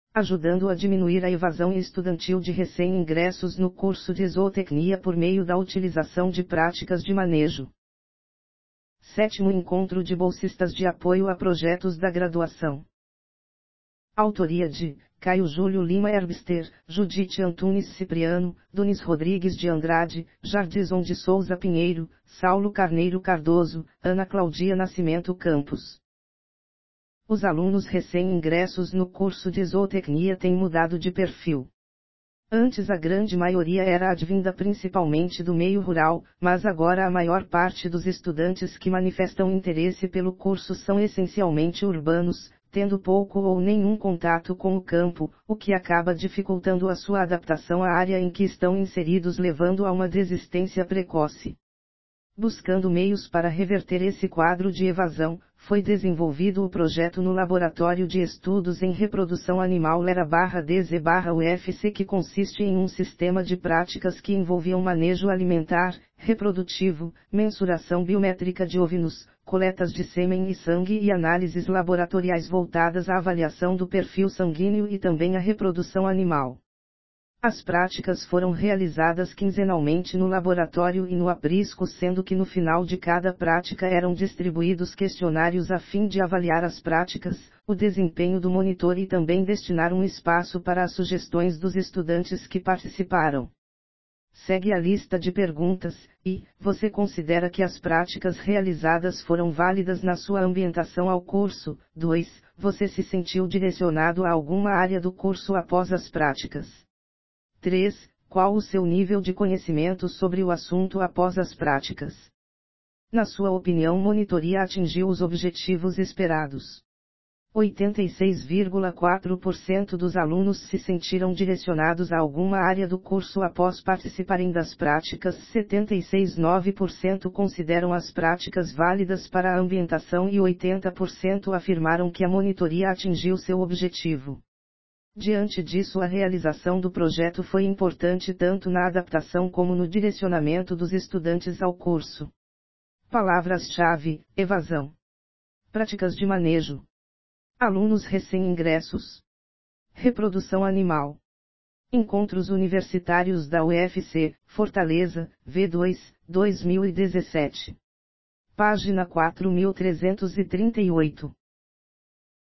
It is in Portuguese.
ajudando a diminuir a evasão estudantil de recém-ingressos no curso de zootecnia por meio da utilização de práticas de manejo. 7º Encontro de bolsistas de apoio a projetos da graduação. Autoria de Caio Júlio Lima Herbster, Judite Antunes Cipriano, Dunis Rodrigues de Andrade, Jardison de Souza Pinheiro, Saulo Carneiro Cardoso, Ana Claudia Nascimento Campos. Os alunos recém-ingressos no curso de zootecnia têm mudado de perfil. Antes a grande maioria era advinda principalmente do meio rural, mas agora a maior parte dos estudantes que manifestam interesse pelo curso são essencialmente urbanos, tendo pouco ou nenhum contato com o campo, o que acaba dificultando a sua adaptação à área em que estão inseridos, levando a uma desistência precoce. Buscando meios para reverter esse quadro de evasão, foi desenvolvido o projeto no Laboratório de Estudos em Reprodução Animal Lera-DZ-UFC, que consiste em um sistema de práticas que envolviam manejo alimentar, reprodutivo, mensuração biométrica de ovinos, coletas de sêmen e sangue e análises laboratoriais voltadas à avaliação do perfil sanguíneo e também à reprodução animal. As práticas foram realizadas quinzenalmente no laboratório e no aprisco, sendo que no final de cada prática eram distribuídos questionários a fim de avaliar as práticas, o desempenho do monitor e também destinar um espaço para as sugestões dos estudantes que participaram. Segue a lista de perguntas: e, você considera que as práticas realizadas foram válidas na sua ambientação ao curso? 2. Você se sentiu direcionado a alguma área do curso após as práticas? 3. Qual o seu nível de conhecimento sobre o assunto após as práticas? Na sua opinião, a monitoria atingiu os objetivos esperados. 86,4% dos alunos se sentiram direcionados a alguma área do curso após participarem das práticas. 76,9% consideram as práticas válidas para a ambientação e 80% afirmaram que a monitoria atingiu seu objetivo. Diante disso, a realização do projeto foi importante tanto na adaptação como no direcionamento dos estudantes ao curso. Palavras-chave: evasão, práticas de manejo, alunos recém-ingressos, reprodução animal. Encontros Universitários da UFC, Fortaleza, V2, 2017. Página 4338.